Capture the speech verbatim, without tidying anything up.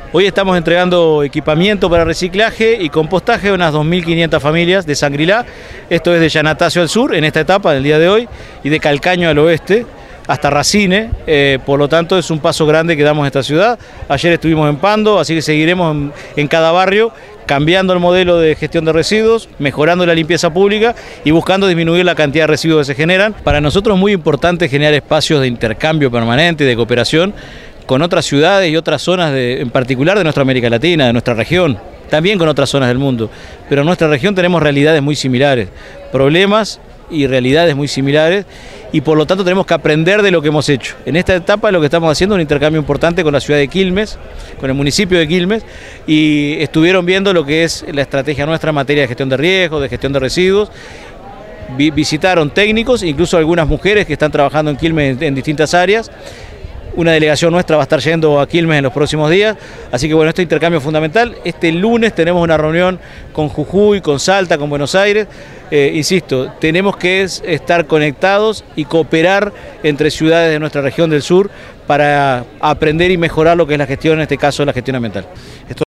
Hoy estamos entregando equipamiento para reciclaje y compostaje a unas dos mil quinientas familias de Sangrilá. Esto es de Yanatacio al sur, en esta etapa del día de hoy, y de Calcaño al oeste, hasta Racine. Eh, por lo tanto, es un paso grande que damos a esta ciudad. Ayer estuvimos en Pando, así que seguiremos en, en cada barrio, cambiando el modelo de gestión de residuos, mejorando la limpieza pública y buscando disminuir la cantidad de residuos que se generan. Para nosotros es muy importante generar espacios de intercambio permanente y de cooperación con otras ciudades y otras zonas, de, en particular de nuestra América Latina, de nuestra región, también con otras zonas del mundo. Pero en nuestra región tenemos realidades muy similares, problemas y realidades muy similares, y por lo tanto tenemos que aprender de lo que hemos hecho. En esta etapa lo que estamos haciendo es un intercambio importante con la ciudad de Quilmes, con el municipio de Quilmes, y estuvieron viendo lo que es la estrategia nuestra en materia de gestión de riesgos, de gestión de residuos. Visitaron técnicos, incluso algunas mujeres que están trabajando en Quilmes en, en distintas áreas. Una delegación nuestra va a estar yendo a Quilmes en los próximos días, así que bueno, este intercambio es fundamental. Este lunes tenemos una reunión con Jujuy, con Salta, con Buenos Aires. Eh, insisto, tenemos que es, estar conectados y cooperar entre ciudades de nuestra región del sur para aprender y mejorar lo que es la gestión, en este caso la gestión ambiental. Esto